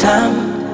tam,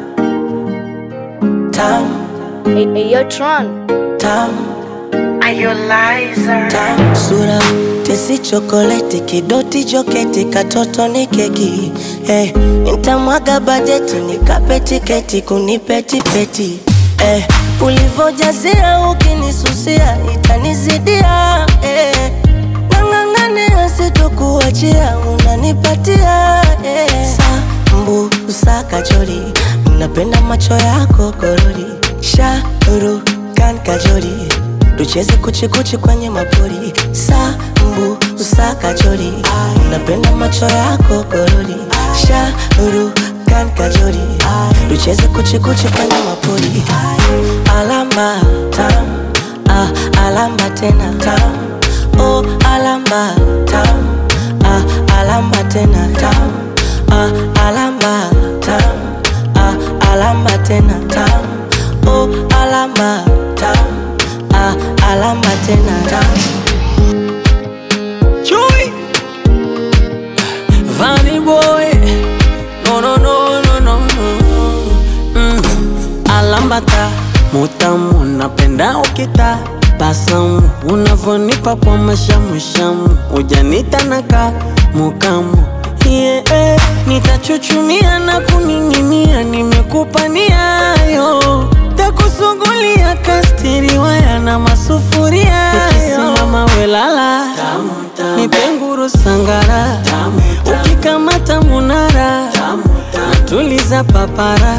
tam, Hey, yo, Tron. tam, Are you liar? tam. Sura tesi chokoleti, kidoti joketi, katoto ni keki. Hey, nitamwaga bajeti, nikape tiketi, kunipeti peti. Hey, ulivojazia ukinisusia, itanizidia. Hey, nang'ang'ania sitokuachia, unanipatia. Hey, sambu usaka chori, napenda macho yako korori. Shauru kan kajori, tucheze kuchikuchi kwenye mapori. Sambu usaka chori, napenda macho yako korori. Shauru kan kajori, tucheze kuchikuchi kwenye mapori. Alamba tam, alamba tena tam. Oh alamba tam, alamba tena tam. Alamba tam, alamba tena tam. Oh alamba tam, alamba tena tam. Chewy, Vanny boy, no. Alambata, mutamu, napenda ukita basamu, unavonipa kwa mashamushamu, ujanita naka mukamu. Yeah, nitachuchumia na kuning'inia, nimekupa niayo, takusugulia kastiri waya na masufuria. Ukisimama welala, nipenguru sangara, ukikamata munara, natuliza papara.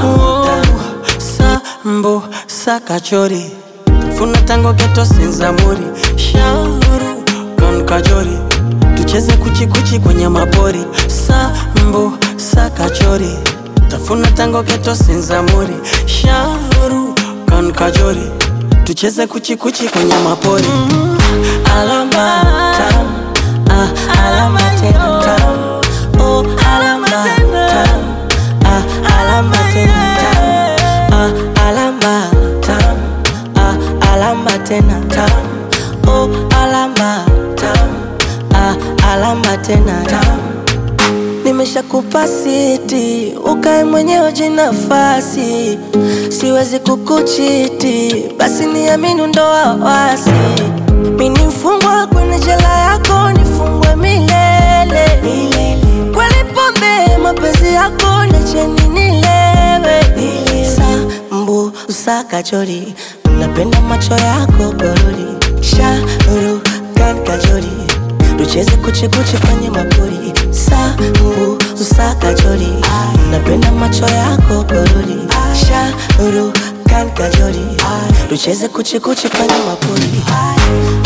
Sambo sakachori, funa tango geto senzamuri. Shauru kan kajori, tucheze kuchikuchi kwenye mapori. Sambo sakachori, tafuna tango geto senzamuri. Shauru kan kajori, tucheze kuchikuchi kwenye mapori. Alamba tam, alamba tena tam. Oh alamba tam, alamba tena tam. Alamba tam, alamba tena tam. Oh alamba tam, alamba tena tam. Nimeshakupa siti, ukae mwenyewe jinafasi. Siwezi kukuchiti, basi niamini ndo wawasi. Mimi mfungwa kwenye jela yako, nifungwe milele. Kweli pombe mapenzi yako, niacheni nilewe. Sambu usaka chori, napenda macho yako korori. Shauru kan kajori, tucheze kuchikuchi kwenye mapori. Sambu usaka chori, napenda macho yako korori. Shauru kan kajori, tucheze kuchikuchi kwenye mapori.